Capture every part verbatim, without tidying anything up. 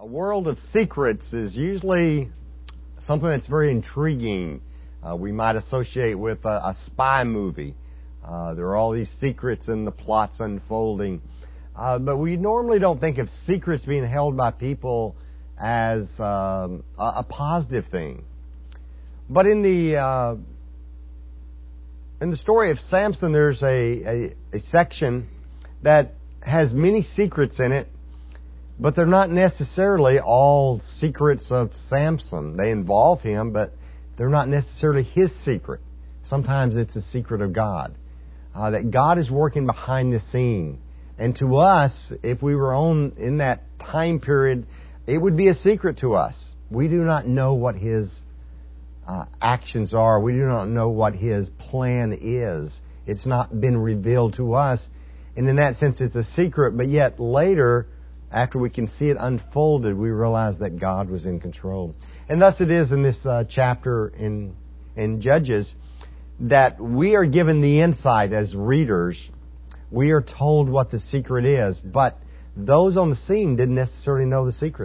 A world of secrets is usually something that's very intriguing. Uh, we might associate with a, a spy movie. Uh, there are all these secrets and the plots unfolding. Uh, but we normally don't think of secrets being held by people as um, a, a positive thing. But in the uh, in the story of Samson, there's a, a, a section that has many secrets in it, but they're not necessarily all secrets of Samson. They involve him, but they're not necessarily his secret. Sometimes it's a secret of God. Uh, that God is working behind the scene. And to us, if we were on in that time period, it would be a secret to us. We do not know what His uh, actions are. We do not know what His plan is. It's not been revealed to us. And in that sense, it's a secret. But yet later, after we can see it unfolded, we realize that God was in control. And thus it is in this uh, chapter in in Judges that we are given the insight as readers. We are told what the secret is, but those on the scene didn't necessarily know the secret.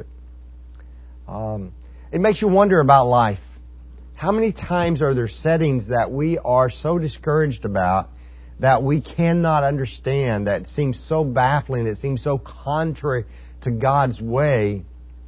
Um, it makes you wonder about life. How many times are there settings that we are so discouraged about that we cannot understand, that seems so baffling, that seems so contrary to God's way,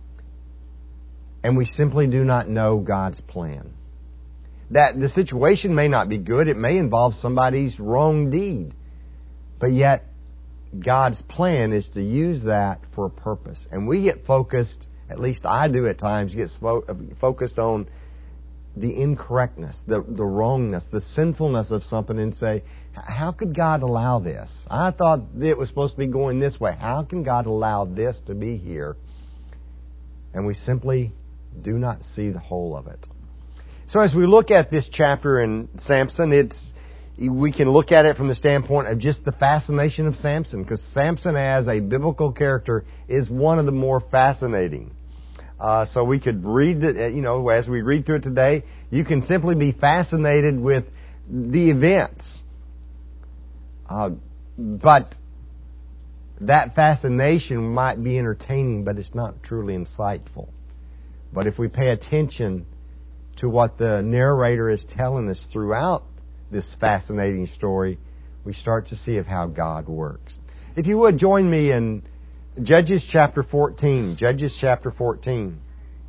and we simply do not know God's plan? That the situation may not be good, it may involve somebody's wrong deed, but yet God's plan is to use that for a purpose. And we get focused, at least I do at times, get focused on the incorrectness, the, the wrongness, the sinfulness of something, and say, how could God allow this? I thought it was supposed to be going this way. How can God allow this to be here? And we simply do not see the whole of it. So as we look at this chapter in Samson, it's we can look at it from the standpoint of just the fascination of Samson, because Samson as a biblical character is one of the more fascinating. Uh, so we could read it, you know, as we read through it today, you can simply be fascinated with the events. Uh, but that fascination might be entertaining, but it's not truly insightful. But if we pay attention to what the narrator is telling us throughout this fascinating story, we start to see of how God works. If you would, join me in Judges chapter fourteen. Judges chapter fourteen.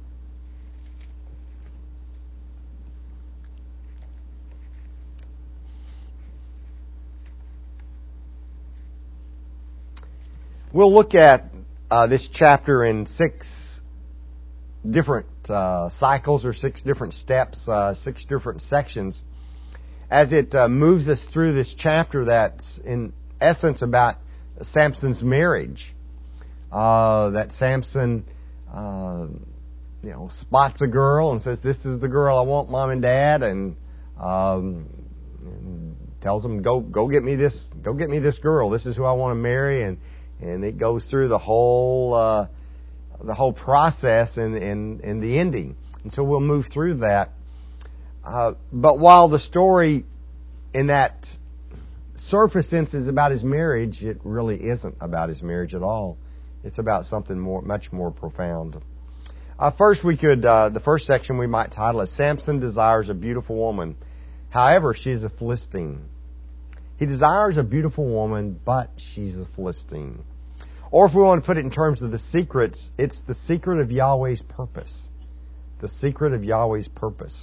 We'll look at uh, this chapter in six different uh, cycles or six different steps, uh, six different sections, as it uh, moves us through this chapter that's in essence about Samson's marriage. Uh, that Samson, uh, you know, spots a girl and says, "This is the girl I want, Mom and Dad," and, um, and tells them, "Go, go get me this, go get me this girl. This is who I want to marry." And and it goes through the whole uh, the whole process and and and the ending. And so we'll move through that. Uh, but while the story in that surface sense is about his marriage, it really isn't about his marriage at all. It's about something more, much more profound. Uh, first, we could uh, the first section we might title as "Samson desires a beautiful woman. However, she is a Philistine." He desires a beautiful woman, but she's a Philistine. Or if we want to put it in terms of the secrets, it's the secret of Yahweh's purpose. The secret of Yahweh's purpose.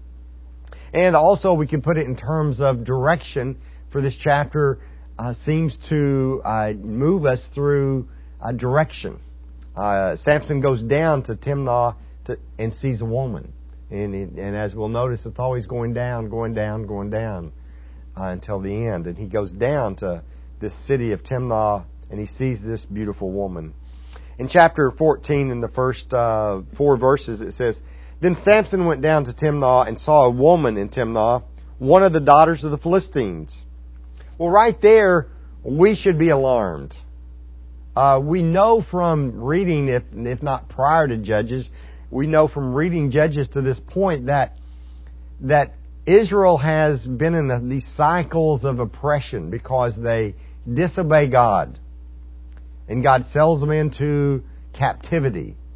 And also we can put it in terms of direction, for this chapter uh, seems to uh, move us through a direction. Uh, Samson goes down to Timnah to, and sees a woman. And, and as we'll notice, it's always going down, going down, going down uh, until the end. And he goes down to this city of Timnah and he sees this beautiful woman. In chapter fourteen, in the first uh, four verses, it says, "Then Samson went down to Timnah and saw a woman in Timnah, one of the daughters of the Philistines." Well, right there, we should be alarmed. Uh, we know from reading, if if not prior to Judges, we know from reading Judges to this point that that Israel has been in the, these cycles of oppression because they disobey God. And God sells them into captivity.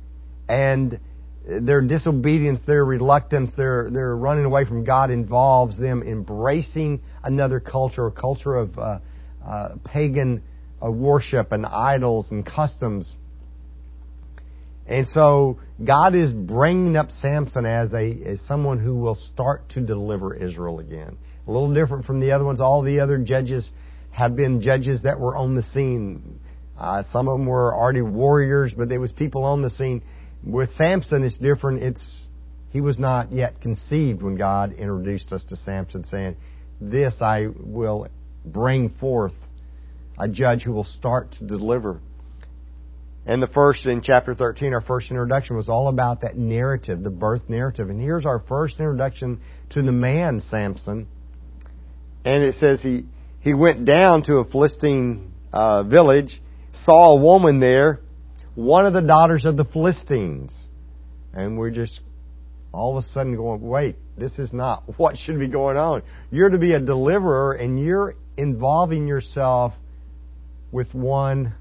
And their disobedience, their reluctance, their, their running away from God involves them embracing another culture, a culture of uh, uh, pagan uh, worship and idols and customs. And so God is bringing up Samson as a as someone who will start to deliver Israel again. A little different from the other ones. All the other judges have been judges that were on the scene. Uh, some of them were already warriors, but there was people on the scene. With Samson, it's different. It's he was not yet conceived when God introduced us to Samson, saying, "This I will bring forth a judge who will start to deliver." And the first, in chapter thirteen, our first introduction was all about that narrative, the birth narrative. And here's our first introduction to the man, Samson. And it says he, he went down to a Philistine uh, village, saw a woman there, one of the daughters of the Philistines. And we're just all of a sudden going, wait, this is not what should be going on. You're to be a deliverer, and you're involving yourself with one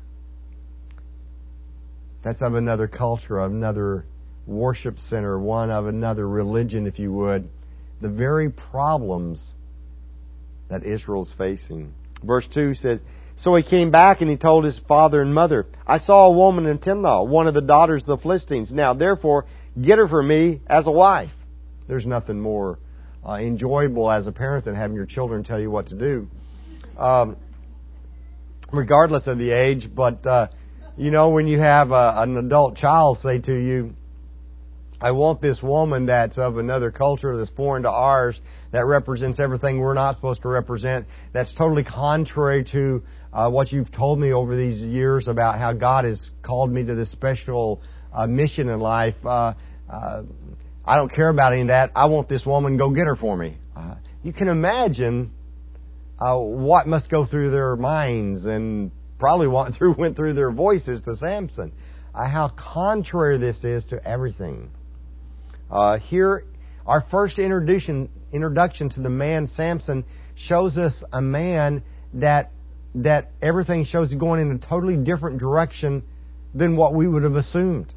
that's of another culture, of another worship center, one of another religion, if you would. The very problems that Israel's facing. Verse two says, "So he came back and he told his father and mother, 'I saw a woman in Timnah, one of the daughters of the Philistines. Now therefore, get her for me as a wife.'" There's nothing more uh, enjoyable as a parent than having your children tell you what to do. Um, regardless of the age, but... Uh, You know, when you have a, an adult child say to you, "I want this woman that's of another culture, that's foreign to ours, that represents everything we're not supposed to represent, that's totally contrary to uh, what you've told me over these years about how God has called me to this special uh, mission in life. Uh, uh, I don't care about any of that. I want this woman. Go get her for me." Uh, you can imagine uh, what must go through their minds, and probably went through went through their voices to Samson. Uh, how contrary this is to everything. Uh, here, our first introduction introduction to the man Samson shows us a man that that everything shows is going in a totally different direction than what we would have assumed.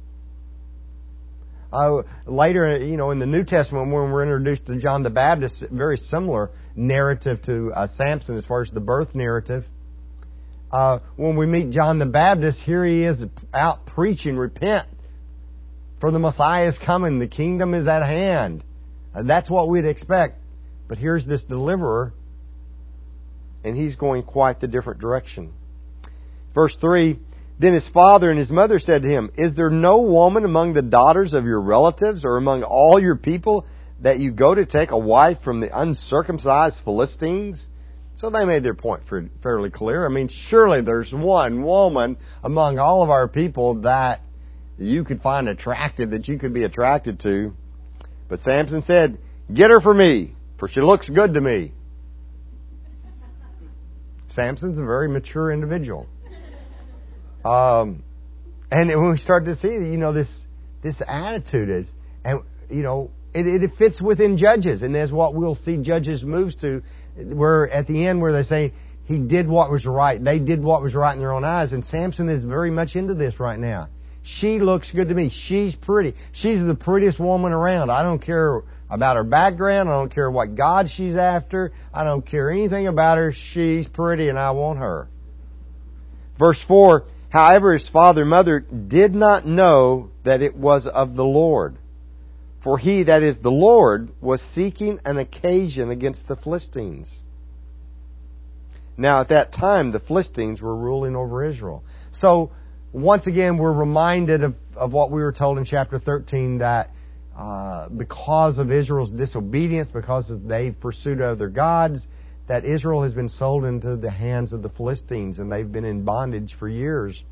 Uh, later, you know, in the New Testament, when we're introduced to John the Baptist, very similar narrative to uh, Samson as far as the birth narrative. Uh, when we meet John the Baptist, here he is out preaching, "Repent, for the Messiah is coming, the kingdom is at hand." Uh, that's what we'd expect. But here's this deliverer, and he's going quite the different direction. Verse three, "Then his father and his mother said to him, 'Is there no woman among the daughters of your relatives or among all your people that you go to take a wife from the uncircumcised Philistines?'" So they made their point fairly clear. I mean, surely there's one woman among all of our people that you could find attractive, that you could be attracted to. But Samson said, "Get her for me, for she looks good to me." Samson's a very mature individual. Um, and when we start to see, you know, this this attitude is, and you know, it, it fits within Judges, and that's what we'll see Judges moves to, where at the end where they say he did what was right, they did what was right in their own eyes, and Samson is very much into this right now. She looks good to me. She's pretty. She's the prettiest woman around. I don't care about her background. I don't care what God she's after. I don't care anything about her. She's pretty, and I want her. Verse four, "However, his father and mother did not know that it was of the Lord. For he, that is the Lord, was seeking an occasion against the Philistines." Now at that time, the Philistines were ruling over Israel. So, once again, we're reminded of, of what we were told in chapter thirteen, that uh, because of Israel's disobedience, because of they've pursued other gods, that Israel has been sold into the hands of the Philistines, and they've been in bondage for years.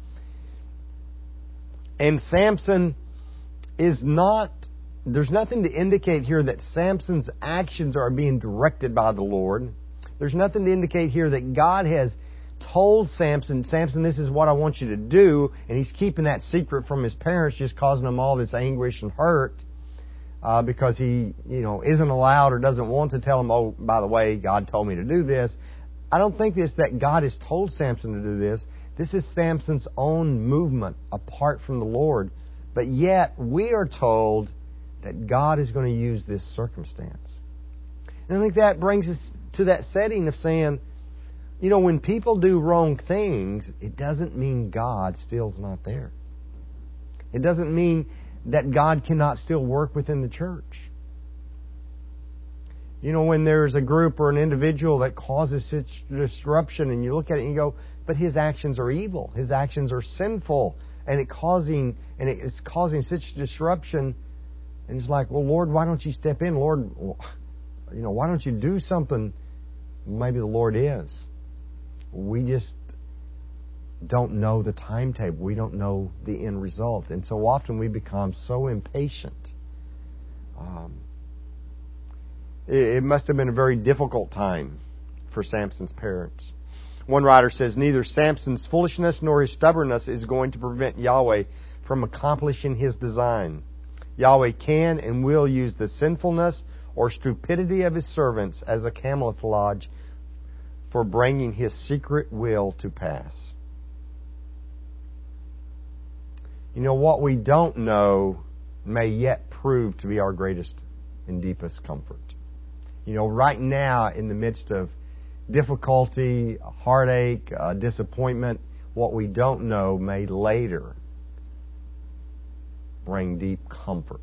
And Samson is not... There's nothing to indicate here that Samson's actions are being directed by the Lord. There's nothing to indicate here that God has told Samson, "Samson, this is what I want you to do," and he's keeping that secret from his parents, just causing them all this anguish and hurt uh, because he, you know, isn't allowed or doesn't want to tell them, "Oh, by the way, God told me to do this." I don't think it's that God has told Samson to do this. This is Samson's own movement apart from the Lord, But yet, we are told that God is going to use this circumstance. And I think that brings us to that setting of saying, you know, when people do wrong things, it doesn't mean God still's not there. It doesn't mean that God cannot still work within the church. You know, when there's a group or an individual that causes such disruption, and you look at it and you go, but his actions are evil, his actions are sinful, and it causing and it's causing such disruption, and it's like, well, Lord, why don't you step in? Lord, you know, why don't you do something? Maybe the Lord is. We just don't know the timetable. We don't know the end result. And so often we become so impatient. Um, it, it must have been a very difficult time for Samson's parents. One writer says, neither Samson's foolishness nor his stubbornness is going to prevent Yahweh from accomplishing His design. Yahweh can and will use the sinfulness or stupidity of His servants as a camouflage for bringing His secret will to pass. You know, what we don't know may yet prove to be our greatest and deepest comfort. You know, right now, in the midst of difficulty, heartache, uh, disappointment, what we don't know may later bring deep comfort.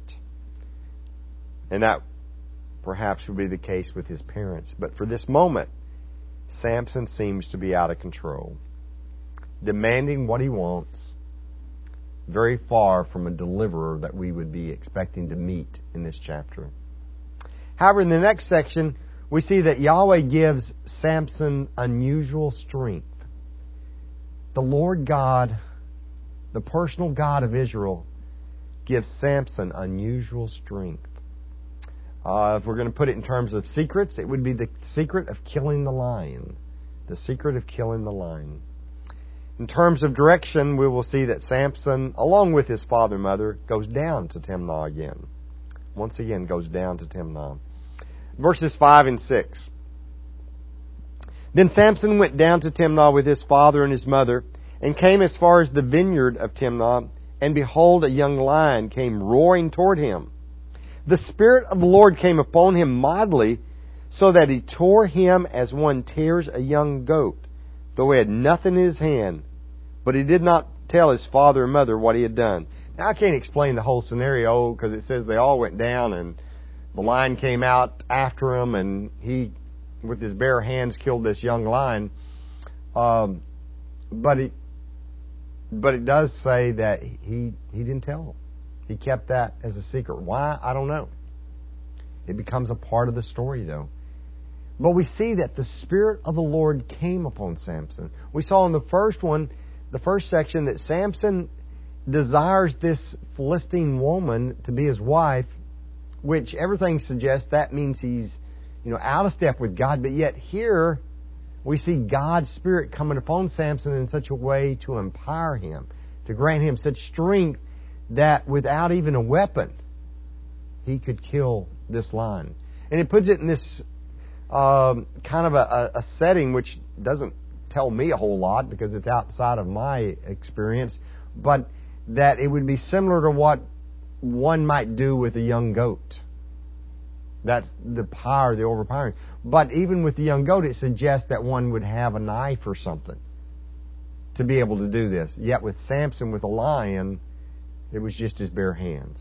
And that perhaps would be the case with his parents. But for this moment, Samson seems to be out of control, demanding what he wants, very far from a deliverer that we would be expecting to meet in this chapter. However, in the next section, we see that Yahweh gives Samson unusual strength. The Lord God, the personal God of Israel, gives Samson unusual strength. Uh, if we're going to put it in terms of secrets, it would be the secret of killing the lion. The secret of killing the lion. In terms of direction, we will see that Samson, along with his father and mother, goes down to Timnah again. Once again, goes down to Timnah. Verses five and six. Then Samson went down to Timnah with his father and his mother, and came as far as the vineyard of Timnah, and behold, a young lion came roaring toward him. The Spirit of the Lord came upon him mightily, so that he tore him as one tears a young goat, though he had nothing in his hand. But he did not tell his father and mother what he had done. Now, I can't explain the whole scenario, because it says they all went down, and the lion came out after him, and he, with his bare hands, killed this young lion. Um, but it, but it does say that he he didn't tell them. He kept that as a secret. Why? I don't know. It becomes a part of the story, though. But we see that the Spirit of the Lord came upon Samson. We saw in the first one, the first section, that Samson desires this Philistine woman to be his wife, which everything suggests that means he's, you know, out of step with God. But yet here we see God's Spirit coming upon Samson in such a way to empower him, to grant him such strength that without even a weapon, he could kill this lion. And it puts it in this um, kind of a, a setting which doesn't tell me a whole lot because it's outside of my experience, but that it would be similar to what one might do with a young goat. That's the power, the overpowering. But even with the young goat, it suggests that one would have a knife or something to be able to do this. Yet with Samson, with a lion, it was just his bare hands.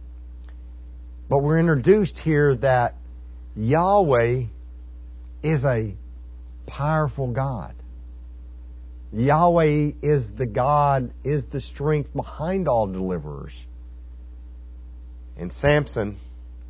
But we're introduced here that Yahweh is a powerful God. Yahweh is the God, is the strength behind all deliverers. And Samson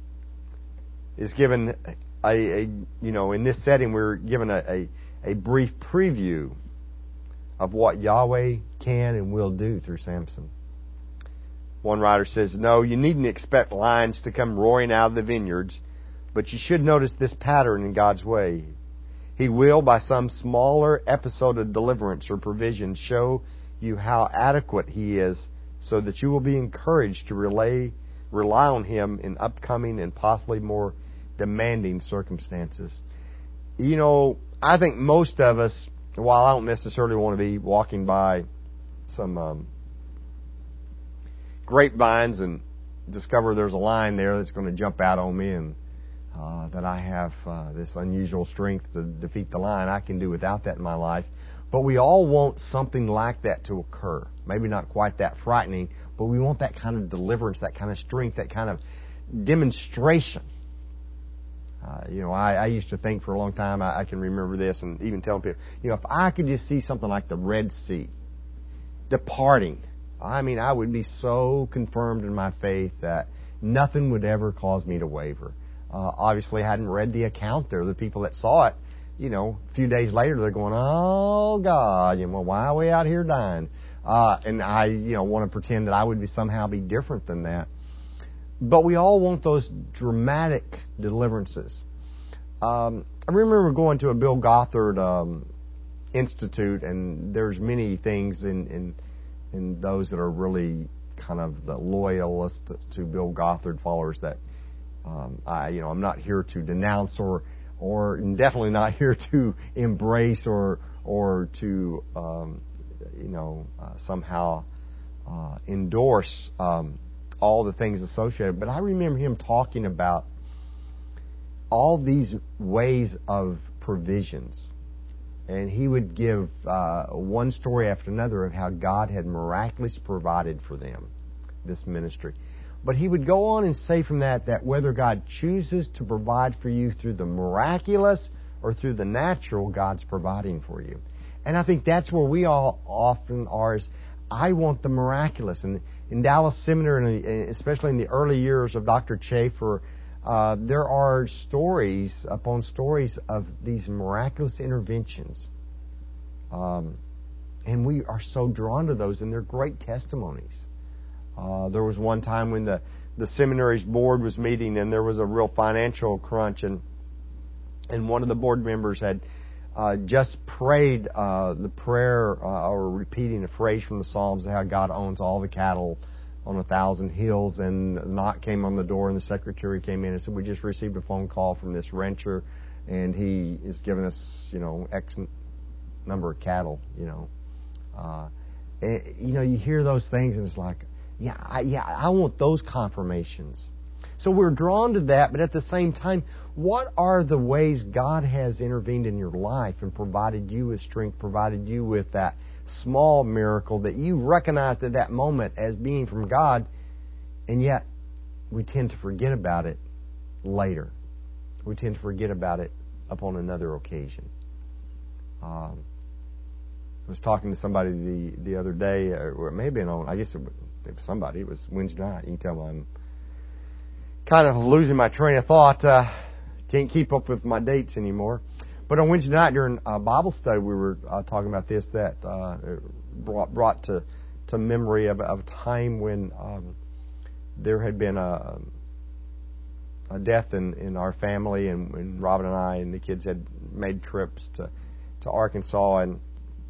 is given a, a you know, in this setting we're given a, a, a brief preview of what Yahweh can and will do through Samson. One writer says, no, you needn't expect lions to come roaring out of the vineyards, but you should notice this pattern in God's way. He will, by some smaller episode of deliverance or provision, show you how adequate He is, so that you will be encouraged to relay, rely on Him in upcoming and possibly more demanding circumstances. You know, I think most of us, while I don't necessarily want to be walking by some um, grapevines and discover there's a lion there that's going to jump out on me, and uh, that I have uh, this unusual strength to defeat the lion. I can do without that in my life. But we all want something like that to occur. Maybe not quite that frightening, but we want that kind of deliverance, that kind of strength, that kind of demonstration. Uh, you know, I, I used to think for a long time, I, I can remember this and even telling people, you know, if I could just see something like the Red Sea departing, I mean, I would be so confirmed in my faith that nothing would ever cause me to waver. Uh, obviously, I hadn't read the account there. The people that saw it, you know, a few days later, they're going, oh, God, you know, why are we out here dying? Uh, and I, you know, want to pretend that I would be somehow be different than that. But we all want those dramatic deliverances. Um, I remember going to a Bill Gothard um, Institute, and there's many things in, in in those that are really kind of the loyalist to Bill Gothard followers that um, I, you know, I'm not here to denounce or or definitely not here to embrace or or to um, you know uh, somehow uh, endorse. Um, all the things associated. But I remember him talking about all these ways of provisions. And he would give uh, one story after another of how God had miraculously provided for them, this ministry. But he would go on and say from that that whether God chooses to provide for you through the miraculous or through the natural, God's providing for you. And I think that's where we all often are. Is I want the miraculous. And in Dallas Seminary, especially in the early years of Doctor Chafer, uh, there are stories upon stories of these miraculous interventions. Um, and we are so drawn to those, and they're great testimonies. Uh, there was one time when the, the seminary's board was meeting, and there was a real financial crunch, and and one of the board members had Uh, just prayed uh, the prayer uh, or repeating a phrase from the Psalms of how God owns all the cattle on a thousand hills, and a knock came on the door, and the secretary came in and said, we just received a phone call from this rancher, and he is giving us, you know, X number of cattle, you know. Uh, and, you know, you hear those things, and it's like, yeah, I, yeah, I want those confirmations. So we're drawn to that, but at the same time, what are the ways God has intervened in your life and provided you with strength, provided you with that small miracle that you recognized at that moment as being from God, and yet we tend to forget about it later. We tend to forget about it upon another occasion. Um, I was talking to somebody the, the other day, or it may have been on, I guess it was somebody, it was Wednesday night. You can tell I'm kind of losing my train of thought. Uh, can't keep up with my dates anymore. But on Wednesday night during uh, Bible study, we were uh, talking about this, that uh, brought brought to to memory of, of a time when um, there had been a, a death in, in our family, and when Robin and I and the kids had made trips to to Arkansas, and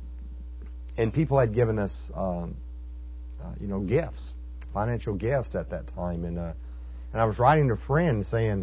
and people had given us um, uh, you know gifts, financial gifts at that time, and. Uh, And I was writing to a friend saying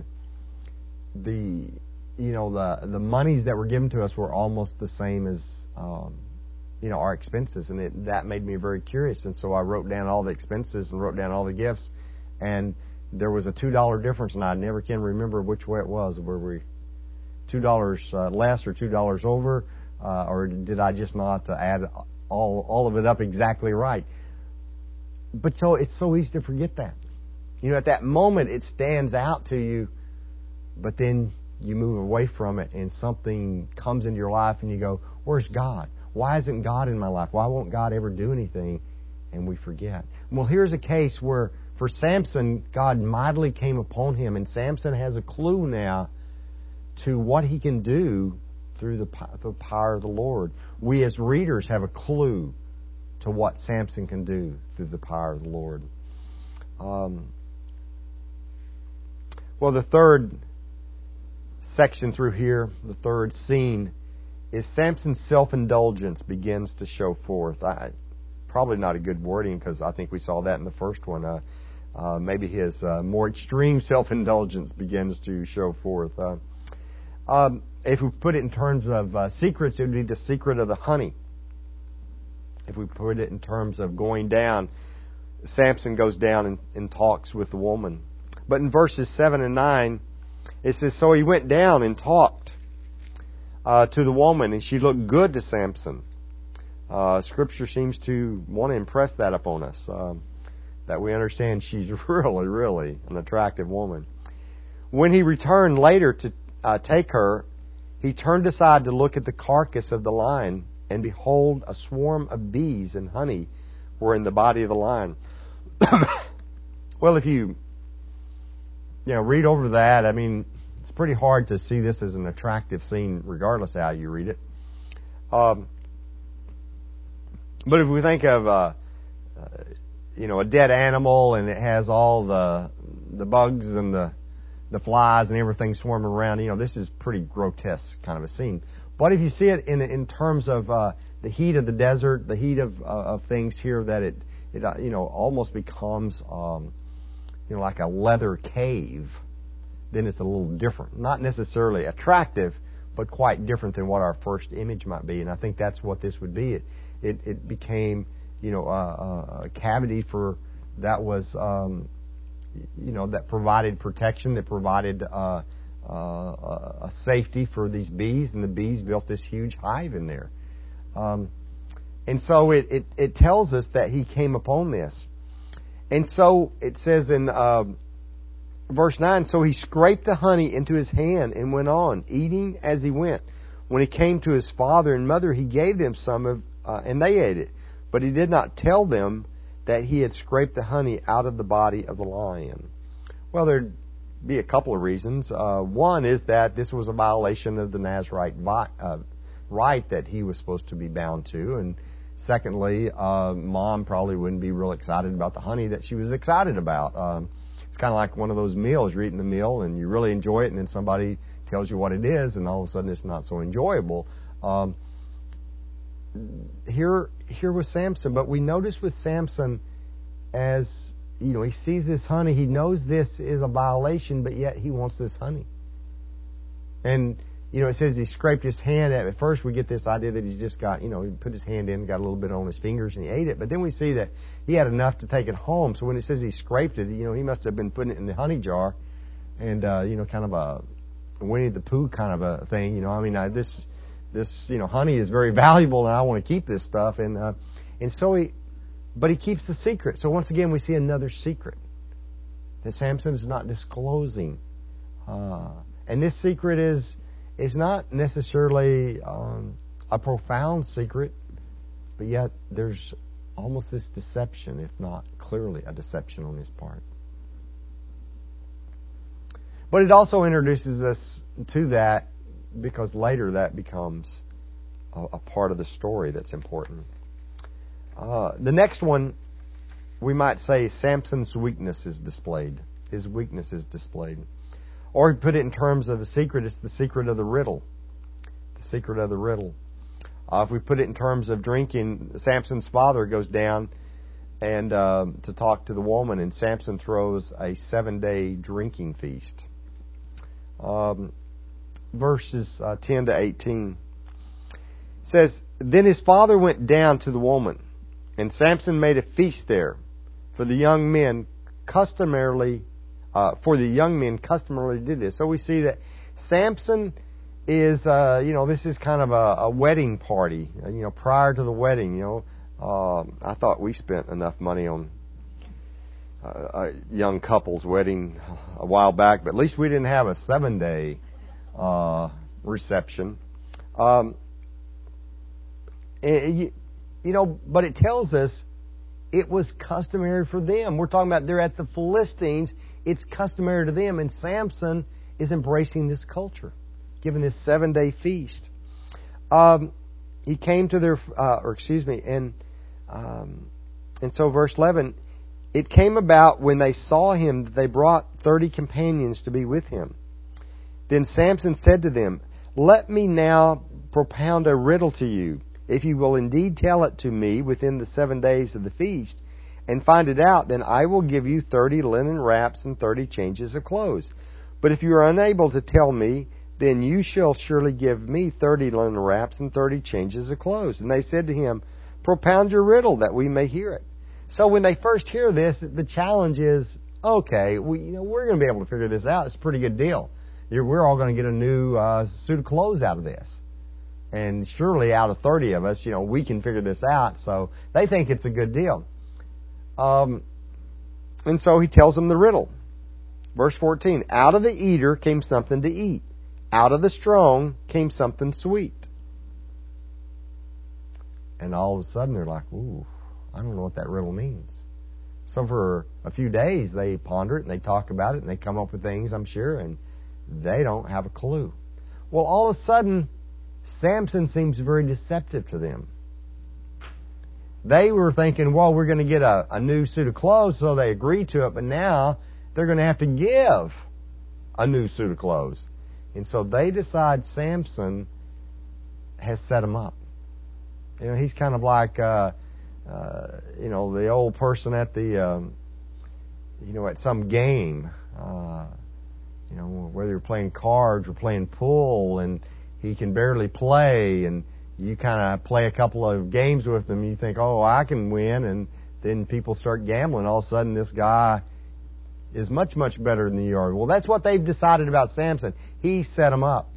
the you know the the monies that were given to us were almost the same as um, you know our expenses, and it, that made me very curious. And so I wrote down all the expenses and wrote down all the gifts, and there was a two dollar difference, and I never can remember which way it was. Were we two dollars uh, less or two dollars over, uh, or did I just not uh, add all all of it up exactly right? But so it's so easy to forget that. You know, at that moment it stands out to you, but then you move away from it and something comes into your life and you go, where's God? Why isn't God in my life? Why won't God ever do anything? And we forget. Well, here's a case where for Samson, God mightily came upon him, and Samson has a clue now to what he can do through the, the power of the Lord. We as readers have a clue to what Samson can do through the power of the Lord. Um, well, the third section through here, the third scene, is Samson's self-indulgence begins to show forth. I, probably not a good wording, because I think we saw that in the first one. Uh, uh, maybe his uh, more extreme self-indulgence begins to show forth. Uh, um, if we put it in terms of uh, secrets, it would be the secret of the honey. If we put it in terms of going down, Samson goes down and, and talks with the woman. But in verses seven and nine, it says, so he went down and talked uh, to the woman, and she looked good to Samson. Uh, Scripture seems to want to impress that upon us, um, that we understand she's really, really an attractive woman. When he returned later to uh, take her, he turned aside to look at the carcass of the lion, and behold, a swarm of bees and honey were in the body of the lion. Well, if you, you know, read over that, I mean, it's pretty hard to see this as an attractive scene, regardless of how you read it. Um, but if we think of, uh, uh, you know, a dead animal and it has all the the bugs and the the flies and everything swarming around, you know, this is pretty grotesque kind of a scene. But if you see it in in terms of uh, the heat of the desert, the heat of uh, of things here, that it it uh, you know almost becomes um, you know like a leather cave, then it's a little different. Not necessarily attractive, but quite different than what our first image might be. And I think that's what this would be. It it, it became you know a, a cavity for that was um, you know that provided protection, that provided uh, uh, a safety for these bees, and the bees built this huge hive in there. Um, and so it, it, it tells us that he came upon this. And so it says in uh, verse nine, so he scraped the honey into his hand and went on, eating as he went. When he came to his father and mother, he gave them some of, uh, and they ate it. But he did not tell them that he had scraped the honey out of the body of the lion. Well, there'd be a couple of reasons. Uh, one is that this was a violation of the Nazarite vi- uh, rite that he was supposed to be bound to. And secondly, uh, Mom probably wouldn't be real excited about the honey that she was excited about. Um, it's kind of like one of those meals. You're eating the meal and you really enjoy it, and then somebody tells you what it is, and all of a sudden it's not so enjoyable. Um, here, here was Samson, but we notice with Samson, as you know, he sees this honey, he knows this is a violation, but yet he wants this honey. And you know, it says he scraped his hand at it. At first we get this idea that he's just got, you know, he put his hand in, got a little bit on his fingers, and he ate it. But then we see that he had enough to take it home. So when it says he scraped it, you know, he must have been putting it in the honey jar, and uh, you know, kind of a Winnie the Pooh kind of a thing. You know, I mean, I, this this you know, honey is very valuable, and I want to keep this stuff. And uh, and so he, but he keeps the secret. So once again, we see another secret that Samson is not disclosing, uh, and this secret is. It's not necessarily um, a profound secret, but yet there's almost this deception, if not clearly a deception on his part. But it also introduces us to that, because later that becomes a, a part of the story that's important. Uh, the next one, we might say, Samson's weakness is displayed. His weakness is displayed. Or put it in terms of a secret, it's the secret of the riddle. The secret of the riddle. Uh, if we put it in terms of drinking, Samson's father goes down and uh, to talk to the woman, and Samson throws a seven-day drinking feast. Um, verses uh, ten to eighteen. It says, then his father went down to the woman, and Samson made a feast there for the young men customarily Uh, for the young men customarily did this. So we see that Samson is, uh, you know, this is kind of a, a wedding party. Uh, you know, prior to the wedding, you know, uh, I thought we spent enough money on uh, a young couple's wedding a while back, but at least we didn't have a seven-day uh, reception. Um, and, you, you know, but it tells us it was customary for them. We're talking about they're at the Philistines. It's customary to them, and Samson is embracing this culture, giving this seven-day feast. Um, he came to their, uh, or excuse me, and um, and so verse eleven, it came about when they saw him that they brought thirty companions to be with him. Then Samson said to them, let me now propound a riddle to you. If you will indeed tell it to me within the seven days of the feast, and find it out, then I will give you thirty linen wraps and thirty changes of clothes. But if you are unable to tell me, then you shall surely give me thirty linen wraps and thirty changes of clothes. And they said to him, propound your riddle, that we may hear it. So when they first hear this, the challenge is, okay, we, you know, we're going to be able to figure this out. It's a pretty good deal. You're, we're all going to get a new uh, suit of clothes out of this. And surely out of thirty of us, you know, we can figure this out. So they think it's a good deal. Um, and so he tells them the riddle. Verse fourteen, out of the eater came something to eat. Out of the strong came something sweet. And all of a sudden they're like, ooh, I don't know what that riddle means. So for a few days they ponder it and they talk about it and they come up with things, I'm sure, and they don't have a clue. Well, all of a sudden, Samson seems very deceptive to them. They were thinking, well, we're going to get a, a new suit of clothes, so they agreed to it, but now they're going to have to give a new suit of clothes. And so they decide Samson has set them up. You know, he's kind of like, uh, uh, you know, the old person at the, um, you know, at some game. Uh, you know, whether you're playing cards or playing pool, and he can barely play, and you kind of play a couple of games with him, and you think, oh, I can win, and then people start gambling. All of a sudden, this guy is much, much better than you are. Well, that's what they've decided about Samson. He set them up.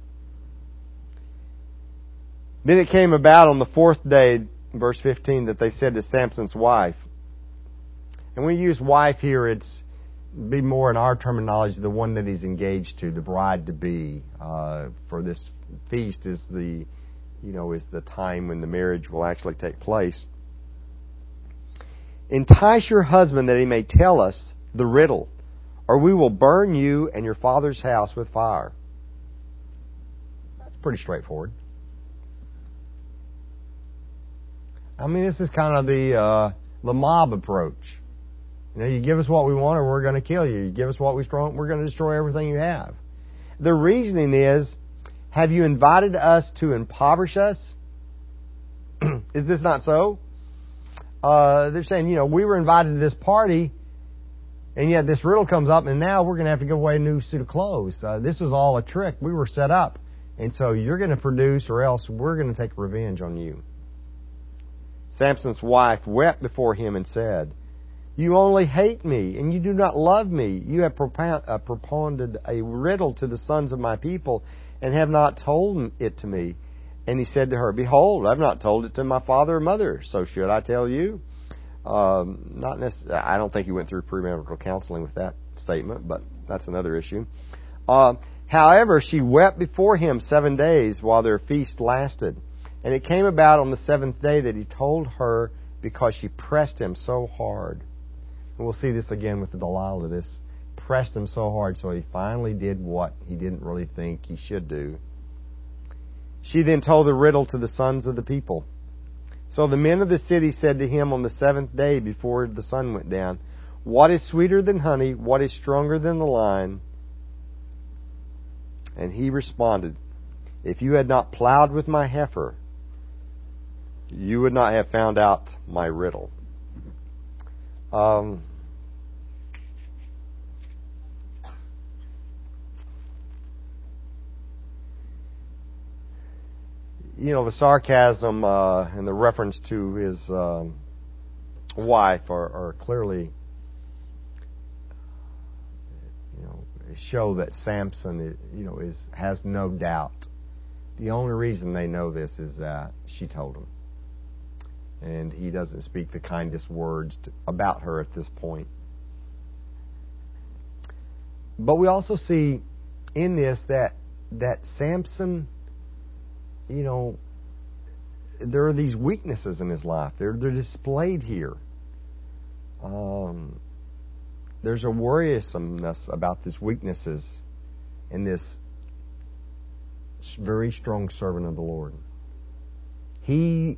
Then it came about on the fourth day, verse fifteen, that they said to Samson's wife, and when you use wife here, it's be more in our terminology, the one that he's engaged to, the bride-to-be. Uh, for this feast is the, you know, is the time when the marriage will actually take place. Entice your husband that he may tell us the riddle, or we will burn you and your father's house with fire. That's pretty straightforward. I mean, this is kind of the uh, the mob approach. You know, you give us what we want, or we're going to kill you. You give us what we want, we're going to destroy everything you have. The reasoning is, have you invited us to impoverish us? Is this not so? Uh, they're saying, you know, we were invited to this party, and yet this riddle comes up, and now we're going to have to give away a new suit of clothes. Uh, this was all a trick. We were set up. And so you're going to produce, or else we're going to take revenge on you. Samson's wife wept before him and said, you only hate me, and you do not love me. You have propound, uh, propounded a riddle to the sons of my people, and have not told it to me. And he said to her, behold, I've not told it to my father or mother, so should I tell you? Um, not necessarily. I don't think he went through premarital counseling with that statement, but that's another issue. Uh, however, she wept before him seven days while their feast lasted. And it came about on the seventh day that he told her because she pressed him so hard. And we'll see this again with the Delilah. This pressed him so hard, so he finally did what he didn't really think he should do. She then told the riddle to the sons of the people. So the men of the city said to him on the seventh day before the sun went down, what is sweeter than honey? What is stronger than the lion? And he responded, if you had not plowed with my heifer, you would not have found out my riddle. Um, you know, the sarcasm uh, and the reference to his um, wife are, are clearly, you know, show that Samson, you know, is has no doubt. The only reason they know this is that she told him. And he doesn't speak the kindest words to, about her at this point. But we also see in this that that Samson, you know, there are these weaknesses in his life. They're they're displayed here. Um, there's a worrisomeness about these weaknesses in this very strong servant of the Lord. He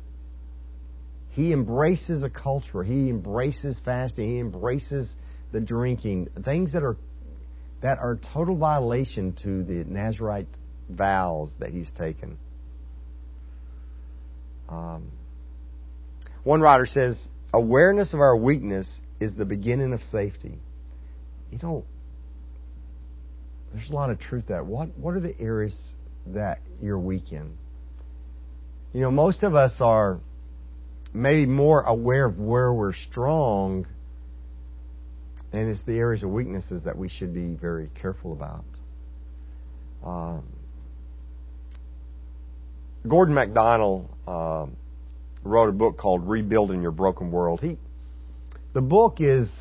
He embraces a culture. He embraces fasting. He embraces the drinking. Things that are that are total violation to the Nazirite vows that he's taken. Um, one writer says, awareness of our weakness is the beginning of safety. You know, there's a lot of truth there. What, what are the areas that you're weak in? You know, most of us are maybe more aware of where we're strong, and it's the areas of weaknesses that we should be very careful about. Um, Gordon MacDonald uh, wrote a book called Rebuilding Your Broken World. He, the book is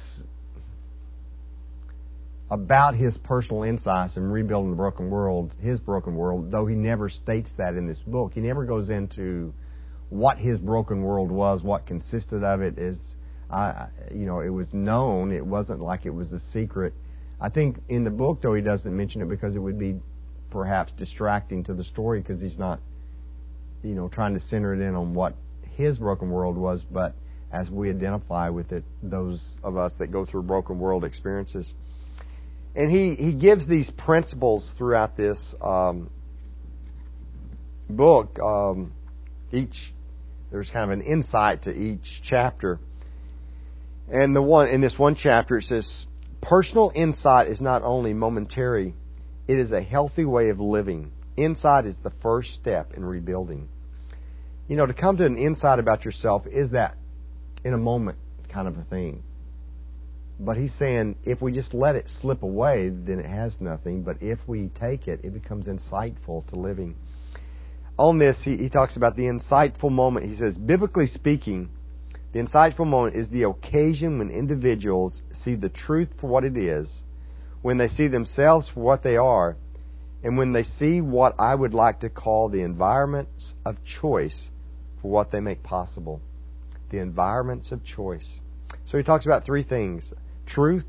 about his personal insights in rebuilding the broken world, his broken world, though he never states that in this book. He never goes into what his broken world was, what consisted of it. Is, uh, you know, it was known. It wasn't like it was a secret. I think in the book, though, he doesn't mention it because it would be perhaps distracting to the story, because he's not, you know, trying to center it in on what his broken world was, but as we identify with it, those of us that go through broken world experiences. And he, he gives these principles throughout this um, book. Um, each there's kind of an insight to each chapter. And the one in this one chapter, it says, personal insight is not only momentary, it is a healthy way of living. Insight is the first step in rebuilding. You know, to come to an insight about yourself is that in a moment kind of a thing. But he's saying if we just let it slip away, then it has nothing. But if we take it, it becomes insightful to living. On this, he, he talks about the insightful moment. He says, biblically speaking, the insightful moment is the occasion when individuals see the truth for what it is, when they see themselves for what they are, and when they see what I would like to call the environments of choice for what they make possible. The environments of choice. So he talks about three things. Truth,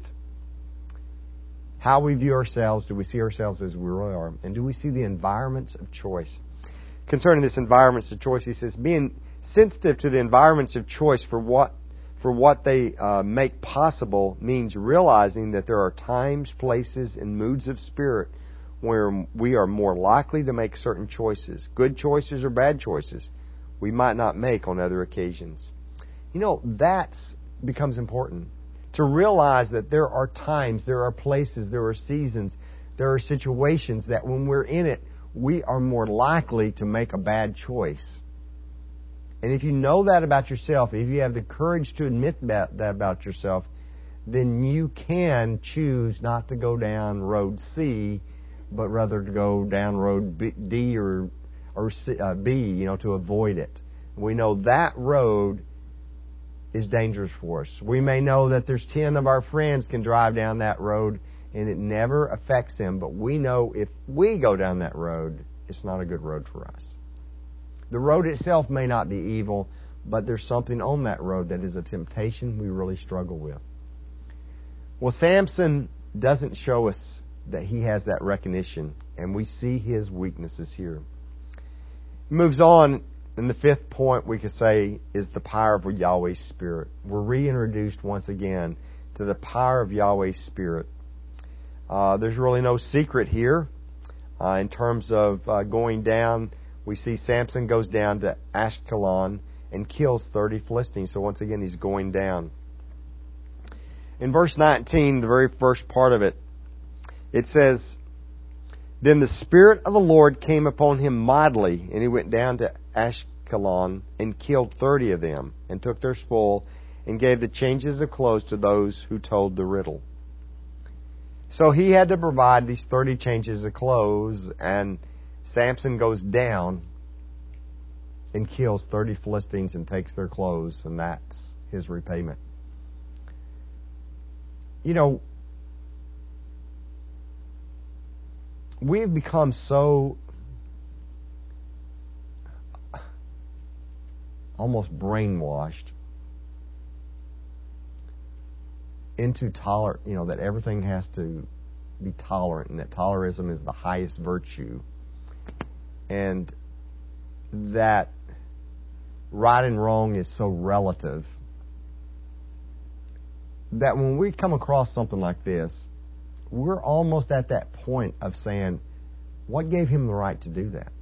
how we view ourselves, do we see ourselves as we really are, and do we see the environments of choice? Concerning this environments of choice, he says, being sensitive to the environments of choice for what for what they uh, make possible means realizing that there are times, places, and moods of spirit where we are more likely to make certain choices, good choices or bad choices, we might not make on other occasions. You know, that becomes important. To realize that there are times, there are places, there are seasons, there are situations that when we're in it, we are more likely to make a bad choice. And if you know that about yourself, if you have the courage to admit that, that about yourself, then you can choose not to go down road C, but rather to go down road B, D or or C, uh, B, you know, to avoid it. We know that road is dangerous for us. We may know that there's ten of our friends can drive down that road and it never affects them, but we know if we go down that road, it's not a good road for us. The road itself may not be evil, but there's something on that road that is a temptation we really struggle with. Well, Samson doesn't show us that he has that recognition, and we see his weaknesses here. He moves on. And the fifth point we could say is the power of Yahweh's Spirit. We're reintroduced once again to the power of Yahweh's Spirit. Uh, there's really no secret here uh, in terms of uh, going down. We see Samson goes down to Ashkelon and kills thirty Philistines. So once again, he's going down. In verse nineteen, the very first part of it, it says, then the Spirit of the Lord came upon him mightily, and he went down to Ashkelon and killed thirty of them, and took their spoil, and gave the changes of clothes to those who told the riddle. So he had to provide these thirty changes of clothes, and Samson goes down and kills thirty Philistines and takes their clothes, and that's his repayment. You know, we've become so almost brainwashed into tolerant, you know, that everything has to be tolerant, and that tolerism is the highest virtue, and that right and wrong is so relative that when we come across something like this, we're almost at that point of saying, what gave him the right to do that?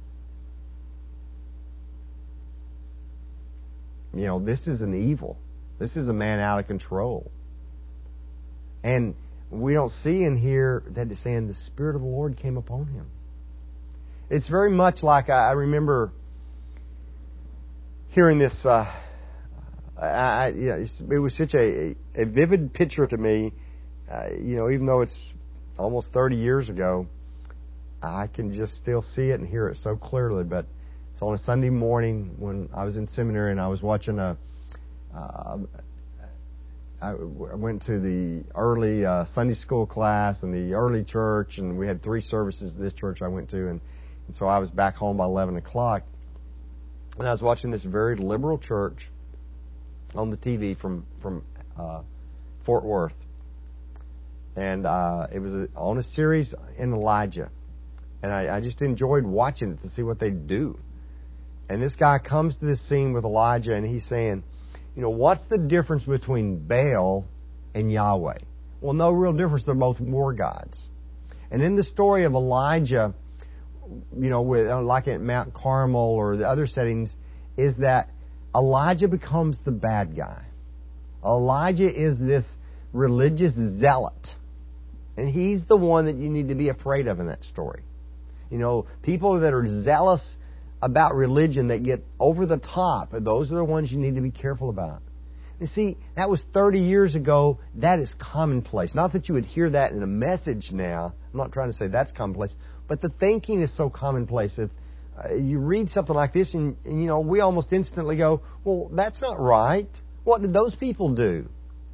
You know, this is an evil. This is a man out of control. And we don't see in here that it's saying the Spirit of the Lord came upon him. It's very much like I remember hearing this, uh, I, I, you know, it was such a, a vivid picture to me. Uh, you know, even though it's almost thirty years ago, I can just still see it and hear it so clearly. But it's on a Sunday morning when I was in seminary and I was watching a. Uh, I went to the early uh, Sunday school class and the early church, and we had three services at this church I went to, and, and so I was back home by eleven o'clock, and I was watching this very liberal church on the T V from from uh, Fort Worth, and uh, it was a, on a series in Elijah, and I, I just enjoyed watching it to see what they do. And this guy comes to this scene with Elijah, and he's saying, you know, what's the difference between Baal and Yahweh? Well, no real difference. They're both war gods. And in the story of Elijah, you know, with like at Mount Carmel or the other settings, is that Elijah becomes the bad guy. Elijah is this religious zealot. And he's the one that you need to be afraid of in that story. You know, people that are zealous about religion that get over the top, those are the ones you need to be careful about. You see, that was thirty years ago. That is commonplace. Not that you would hear that in a message now. I'm not trying to say that's commonplace, but the thinking is so commonplace. If uh, you read something like this, and, and you know, we almost instantly go, "Well, that's not right. What did those people do?"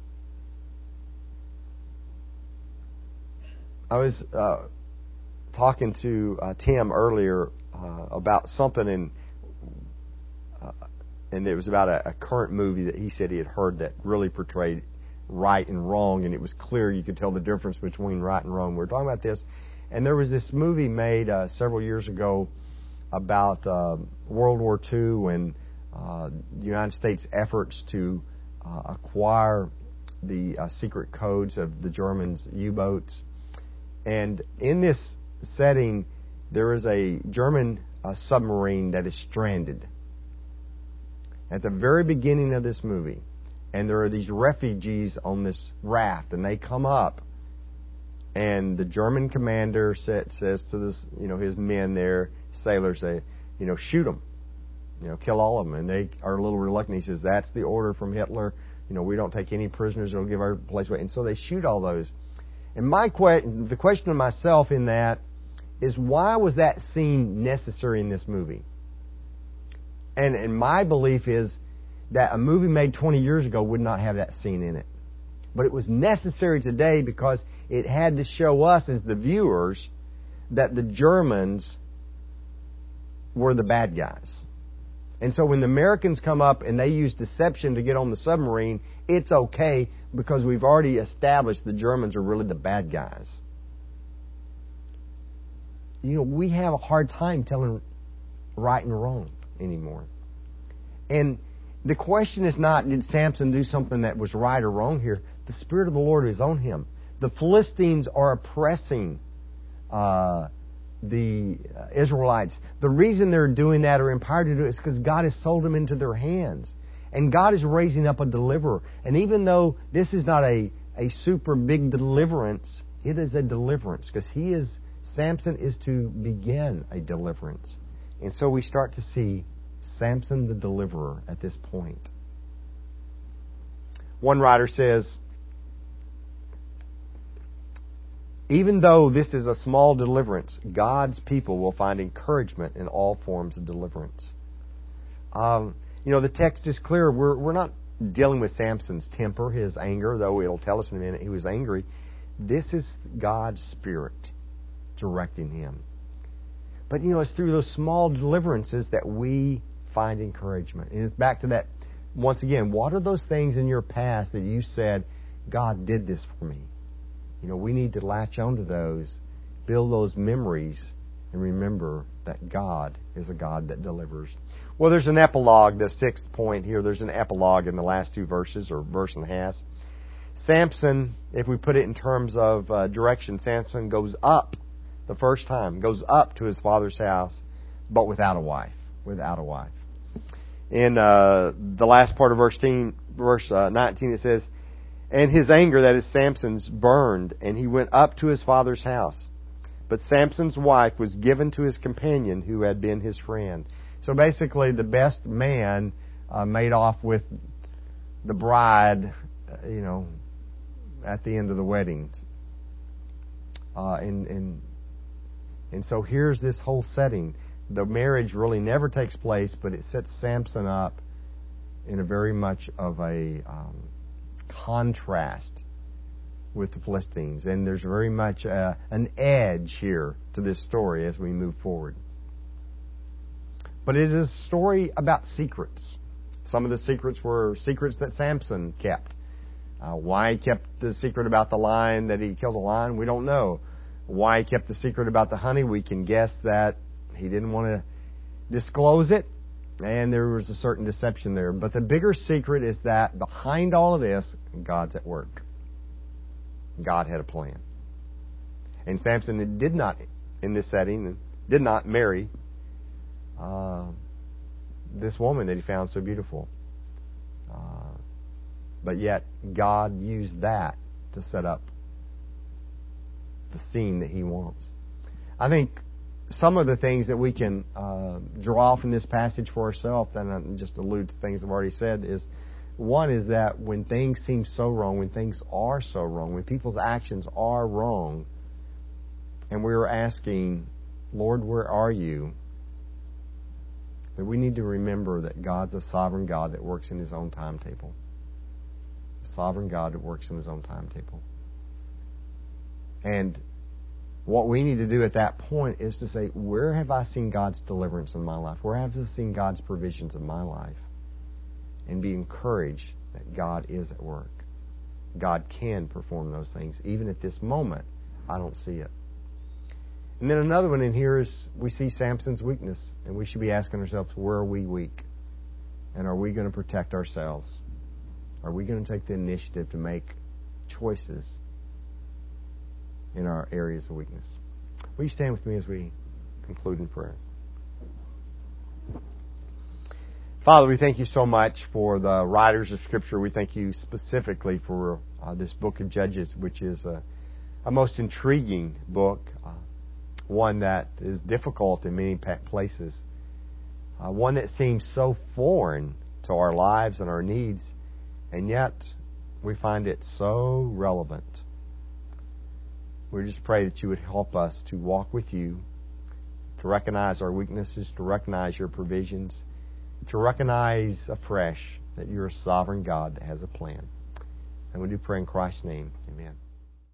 I was uh, talking to uh, Tim earlier uh, about something, and uh, and it was about a, a current movie that he said he had heard that really portrayed right and wrong, and it was clear you could tell the difference between right and wrong. We were talking about this, and there was this movie made uh, several years ago about uh, World War Two and uh, the United States' efforts to uh, acquire the uh, secret codes of the Germans' U-boats. And in this setting, there is a German uh, submarine that is stranded at the very beginning of this movie. And there are these refugees on this raft, and they come up, and the German commander says, says to this, you know, his men there, sailors, say, you know, shoot them, you know, kill all of them. And they are a little reluctant. He says, that's the order from Hitler. You know, we don't take any prisoners. It'll give our place away. And so they shoot all those. And my que- the question to myself in that is, why was that scene necessary in this movie? And, and my belief is that a movie made twenty years ago would not have that scene in it. But it was necessary today because it had to show us as the viewers that the Germans were the bad guys. And so when the Americans come up and they use deception to get on the submarine, it's okay because we've already established the Germans are really the bad guys. You know, we have a hard time telling right and wrong anymore. And the question is not, did Samson do something that was right or wrong here? The Spirit of the Lord is on him. The Philistines are oppressing uh, the Israelites. The reason they're doing that or empowered to do it is because God has sold them into their hands. And God is raising up a deliverer. And even though this is not a, a super big deliverance, it is a deliverance because he is Samson is to begin a deliverance. And so we start to see Samson the deliverer at this point. One writer says, even though this is a small deliverance, God's people will find encouragement in all forms of deliverance. Um, you know, the text is clear. We're, we're not dealing with Samson's temper, his anger, though it'll tell us in a minute he was angry. This is God's Spirit directing him. But, you know, it's through those small deliverances that we find encouragement. And it's back to that, once again, what are those things in your past that you said, God did this for me? You know, we need to latch onto those, build those memories, and remember that God is a God that delivers. Well, there's an epilogue, the sixth point here. There's an epilogue in the last two verses, or verse and a half. Samson, if we put it in terms of uh, direction, Samson goes up the first time, goes up to his father's house, but without a wife. Without a wife. In uh, the last part of verse, ten, verse uh, nineteen, it says, and his anger, that is Samson's, burned, and he went up to his father's house. But Samson's wife was given to his companion who had been his friend. So basically, the best man uh, made off with the bride, uh, you know, at the end of the wedding. Uh, and, and, and so here's this whole setting. The marriage really never takes place, but it sets Samson up in a very much of a um, contrast with the Philistines. And there's very much uh, an edge here to this story as we move forward. But it is a story about secrets. Some of the secrets were secrets that Samson kept. Uh, why he kept the secret about the lion, that he killed a lion, we don't know. Why he kept the secret about the honey, we can guess that he didn't want to disclose it, and there was a certain deception there. But the bigger secret is that behind all of this, God's at work. God had a plan. And Samson did not, in this setting, did not marry uh, this woman that he found so beautiful. Uh, but yet, God used that to set up the scene that He wants. I think some of the things that we can uh, draw from this passage for ourselves, and I just allude to things I've already said, is one is that when things seem so wrong, when things are so wrong, when people's actions are wrong, and we're asking, Lord, where are you? That we need to remember that God's a sovereign God that works in His own timetable. A sovereign God that works in His own timetable. And what we need to do at that point is to say, where have I seen God's deliverance in my life? Where have I seen God's provisions in my life? And be encouraged that God is at work. God can perform those things. Even at this moment, I don't see it. And then another one in here is we see Samson's weakness. And we should be asking ourselves, where are we weak? And are we going to protect ourselves? Are we going to take the initiative to make choices in our areas of weakness? Will you stand with me as we conclude in prayer? Father, we thank You so much for the writers of Scripture. We thank You specifically for uh, this book of Judges, which is a, a most intriguing book, uh, one that is difficult in many places, uh, one that seems so foreign to our lives and our needs, and yet we find it so relevant. We just pray that You would help us to walk with You, to recognize our weaknesses, to recognize Your provisions, to recognize afresh that You're a sovereign God that has a plan. And we do pray in Christ's name. Amen.